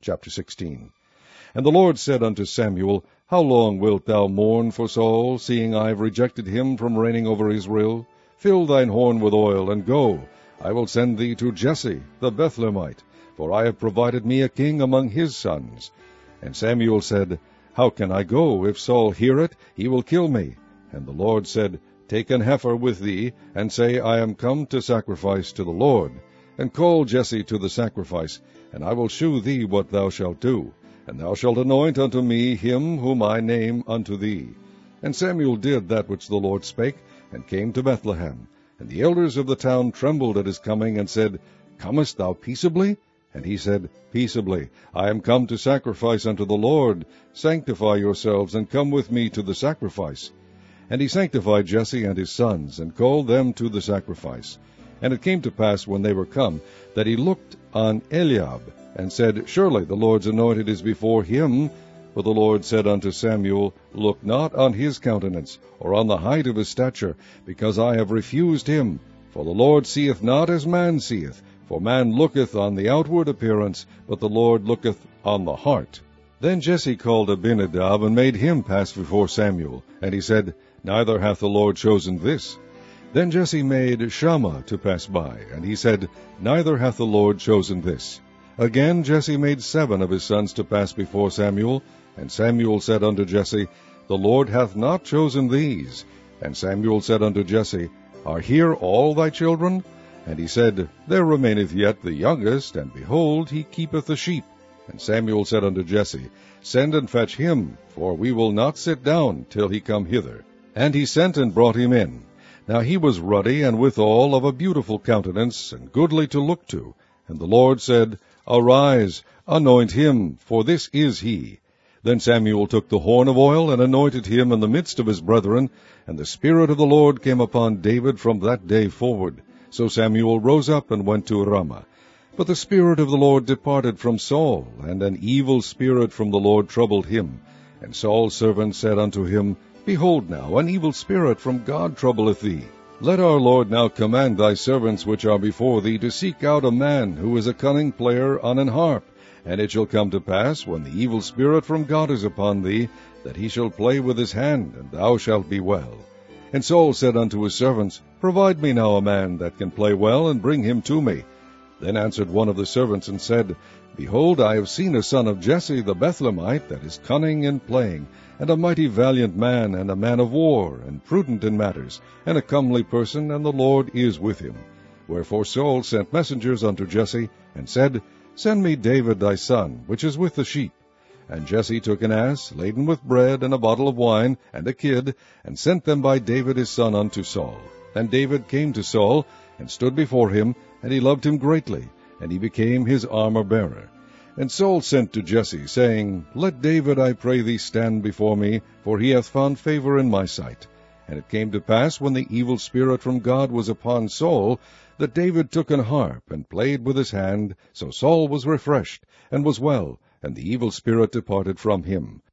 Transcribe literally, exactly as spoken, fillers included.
Chapter sixteen. And the Lord said unto Samuel, How long wilt thou mourn for Saul, seeing I have rejected him from reigning over Israel? Fill thine horn with oil, and go. I will send thee to Jesse the Bethlehemite, for I have provided me a king among his sons. And Samuel said, How can I go? If Saul hear it, he will kill me. And the Lord said, Take an heifer with thee, and say, I am come to sacrifice to the Lord. And call Jesse to the sacrifice, and I will shew thee what thou shalt do. And thou shalt anoint unto me him whom I name unto thee. And Samuel did that which the Lord spake, and came to Bethlehem. And the elders of the town trembled at his coming, and said, Comest thou peaceably? And he said, Peaceably. I am come to sacrifice unto the Lord. Sanctify yourselves, and come with me to the sacrifice. And he sanctified Jesse and his sons, and called them to the sacrifice. And it came to pass, when they were come, that he looked on Eliab, and said, Surely the Lord's anointed is before him. But the Lord said unto Samuel, Look not on his countenance, or on the height of his stature, because I have refused him. For the Lord seeth not as man seeth. For man looketh on the outward appearance, but the Lord looketh on the heart. Then Jesse called Abinadab, and made him pass before Samuel. And he said, Neither hath the Lord chosen this. Then Jesse made Shammah to pass by, and he said, Neither hath the Lord chosen this. Again Jesse made seven of his sons to pass before Samuel. And Samuel said unto Jesse, The Lord hath not chosen these. And Samuel said unto Jesse, Are here all thy children? And he said, There remaineth yet the youngest, and behold, he keepeth the sheep. And Samuel said unto Jesse, Send and fetch him, for we will not sit down till he come hither. And he sent and brought him in. Now he was ruddy, and withal of a beautiful countenance, and goodly to look to. And the Lord said, Arise, anoint him, for this is he. Then Samuel took the horn of oil, and anointed him in the midst of his brethren. And the Spirit of the Lord came upon David from that day forward. So Samuel rose up and went to Ramah. But the Spirit of the Lord departed from Saul, and an evil spirit from the Lord troubled him. And Saul's servant said unto him, Behold now, an evil spirit from God troubleth thee. Let our Lord now command thy servants which are before thee to seek out a man who is a cunning player on an harp. And it shall come to pass, when the evil spirit from God is upon thee, that he shall play with his hand, and thou shalt be well. And Saul said unto his servants, Provide me now a man that can play well, and bring him to me. Then answered one of the servants, and said, Behold, I have seen a son of Jesse the Bethlehemite, that is cunning in playing, and a mighty valiant man, and a man of war, and prudent in matters, and a comely person, and the Lord is with him. Wherefore Saul sent messengers unto Jesse, and said, Send me David thy son, which is with the sheep. And Jesse took an ass, laden with bread, and a bottle of wine, and a kid, and sent them by David his son unto Saul. And David came to Saul, and stood before him, and he loved him greatly, and he became his armor-bearer. And Saul sent to Jesse, saying, Let David, I pray thee, stand before me, for he hath found favor in my sight. And it came to pass, when the evil spirit from God was upon Saul, that David took an harp, and played with his hand. So Saul was refreshed, and was well, and the evil spirit departed from him.